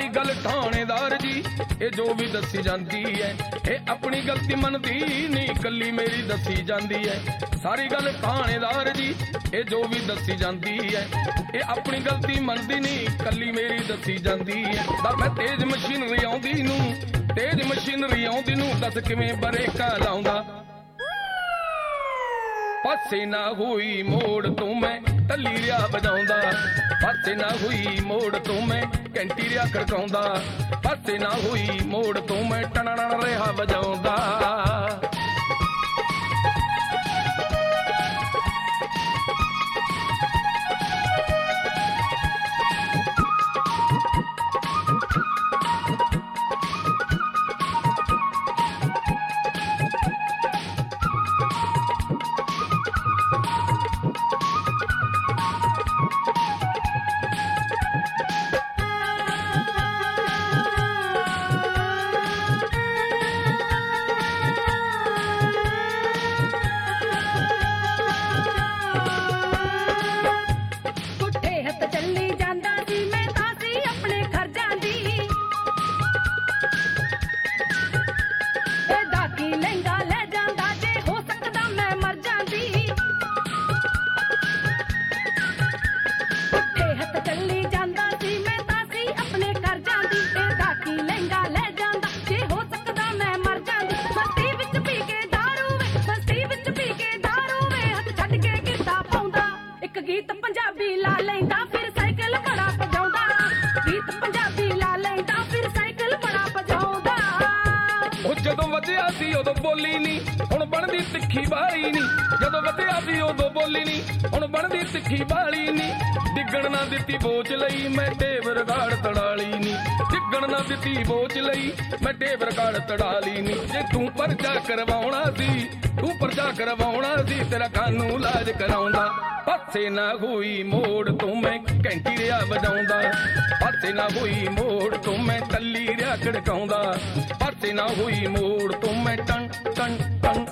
ਸਾਰੀ ਗੱਲ ਥਾਣੇਦਾਰ ਜੀ ਇਹ ਜੋ ਵੀ ਦੱਸੀ ਜਾਂਦੀ ਹੈ, ਇਹ ਆਪਣੀ ਗਲਤੀ ਮੰਨਦੀ ਨਹੀਂ ਕੱਲੀ ਮੇਰੀ ਦੱਸੀ ਜਾਂਦੀ ਹੈ। ਸਾਰੀ ਗੱਲ ਥਾਣੇਦਾਰ ਜੀ ਇਹ ਜੋ ਵੀ ਦੱਸੀ ਜਾਂਦੀ ਹੈ, ਇਹ ਆਪਣੀ ਗਲਤੀ ਮੰਨਦੀ ਨਹੀਂ ਕੱਲੀ ਮੇਰੀ ਦੱਸੀ ਜਾਂਦੀ ਹੈ। ਤਾਂ ਮੈਂ ਤੇਜ਼ ਮਸ਼ੀਨਰੀ ਆਉਂਦੀ ਨੂੰ, ਤੇਜ਼ ਮਸ਼ੀਨਰੀ ਆਉਂਦੀ ਨੂੰ ਦੱਸ ਕਿਵੇਂ ਬਰੇਕਾਂ ਲਾਉਂਦਾ। ਪਾਸੇ ਨਾ ਹੋਈ ਮੋੜ ਤੋਂ ਮੈਂ ਟੱਲੀ ਰਿਆ ਵਜਾਉਂਦਾ, ਪਾਸੇ ਨਾ ਹੋਈ ਮੋੜ ਤੋਂ ਮੈਂ ਘੰਟੀ ਰਿਆ ਖੜਕਾਉਂਦਾ, ਪਾਸੇ ਨਾ ਹੋਈ ਮੋੜ ਤੋਂ ਮੈਂ ਟਣਣ ਰਿਹਾ ਵਜਾਉਂਦਾ। ਗੀਤ ਪੰਜਾਬੀ ਲਾ ਲੈਂਦਾ ਫਿਰ ਸਾਈਕਲ ਬੜਾ ਵਜਾਉਂਦਾ, ਗੀਤ ਪੰਜਾਬੀ ਲਾ ਲੈਂਦਾ ਫਿਰ ਸਾਈਕਲ ਬੜਾ ਵਜਾਉਂਦਾ। ਉਹ ਜਦੋਂ ਵਧਿਆ ਸੀ ਉਦੋਂ ਬੋਲੀ ਨਹੀਂ, ਹੁਣ ਬਣਦੀ ਤਿੱਖੀ ਵਾਲੀ ਨਹੀਂ। ਜਦੋਂ ਵਧਿਆ ਸੀ ਉਦੋਂ ਬੋਲੀ ਨਹੀਂ, ਹੁਣ ਬਣਦੀ ਤਿੱਖੀ ਵਾਲੀ ਨਹੀਂ। ਡਿੱਗਣ ਨਾ ਦਿੱਤੀ ਬੋਝ ਲਈ ਮੈਂ ਟੇਬ ਰਗਾੜ ਤੜਾਲੀ ਨਹੀਂ, ਡਿੱਗਣ ਨਾ ਦਿੱਤੀ ਬੋਝ ਲਈ ਮੈਂ ਟੇਬ ਰਗਾੜ ਤੜਾਲੀ ਨਹੀਂ। ਜੇ ਤੂੰ ਪਰਚਾ ਕਰਵਾਉਣਾ ਸੀ, ਤੂੰ ਪਰਚਾ ਕਰਵਾਉਣਾ ਸੀ ਤੇਰਾ ਕਾਨੂੰ ਇਲਾਜ ਕਰਾਉਂਦਾ। ਪਾਸੇ ਨਾ ਹੋਈ ਮੋੜ ਤੋਂ ਮੈਂ ਘੰਟੀ ਰਿਆ ਵਜਾਉਂਦਾ, ਪਾਸੇ ਨਾ ਹੋਈ ਮੋੜ ਤੋਂ ਮੈਂ ਟੱਲੀ ਰਿਆ ਖੜਕਾਉਂਦਾ, ਪਾਸੇ ਨਾ ਹੋਈ ਮੋੜ ਤੋਂ ਮੈਂ ਟੰ ਟੰ ਟੰ।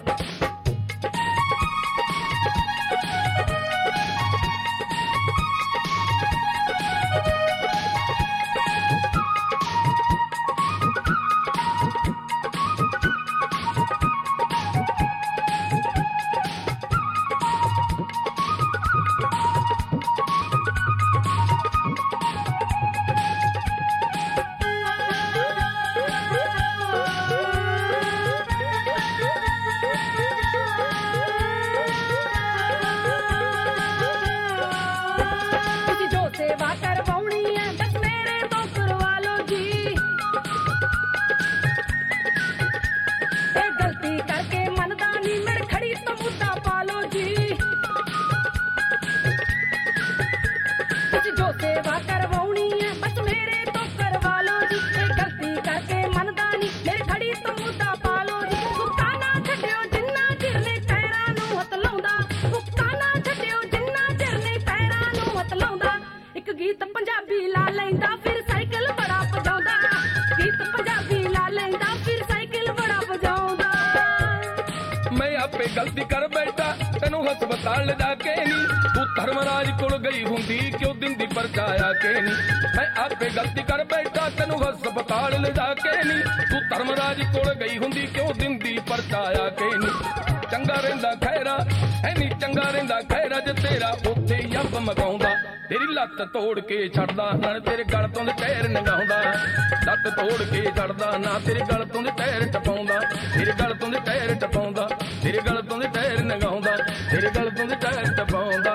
जो सेवा करवानी है बस मेरे तो करवा लो जी, गलती करके मनदा नहीं मेरे खड़ी तो मुद्दा पा लो जी। भुक्ता ना छड्डियो जिन्ना चिर ने पैरां नूं हथ लाउंदा, भुक्ता ना छड्डियो जिन्ना चिर ने पैरां नूं हथ लाउंदा। एक गीत पंजाबी ला लैंदा फिर साइकिल बड़ा वजाउंदा, गीत पंजाबी ला लैंदा फिर साइकिल बड़ा वजाउंदा। मैं आपे गलती कर बैठा तेनू हस्पताल ले जाके नहीं, तू धर्मराज कोल गई हुंदी क्यों दिंदी परचाया के नहीं। मैं आपे गलती कर बैठा तेनू हस्पताल ले जाके नहीं, तू धर्मराज कोल गई हुंदी क्यों दिंदी परचाया के नहीं। चंगा रहिंदा खैरा है नी, चंगा रहिंदा खैरा जे तेरा उत्थे यंब मगाउंदा, तेरी लत्त तोड़ के छड़दा ना तेरे गल तों दे पैर नंगाउंदा, लत्त तोड़ के छड़दा ना तेरे गल तों दे पैर टपाउंदा, तेरे गल तों दे पैर टपाउंदा, तेरे गल तों दे पैर नंगाउंदा, तेरे गल तों दे पैर टपाउंदा।